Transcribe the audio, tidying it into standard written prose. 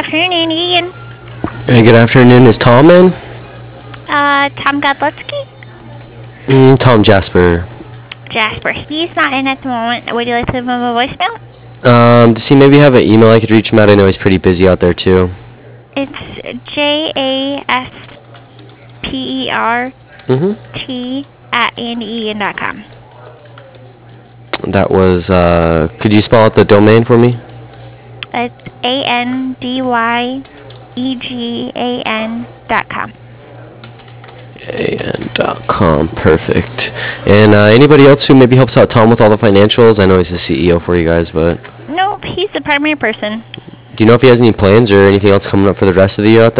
afternoon, Ian. Hey, good afternoon. Is Tom in? Tom Godlewski? Tom Jasper. Jasper. He's not in at the moment. Would you like to leave him a voicemail? Does he maybe have an email I could reach him at? I know he's pretty busy out there, too. It's JASPERT@andyian.com. That was, could you spell out the domain for me? It's ANDYEGAN.com. AN.com. Perfect. And anybody else who maybe helps out Tom with all the financials? I know he's the CEO for you guys, but Nope, he's the primary person. do you know if he has any plans or anything else coming up for the rest of the year out there?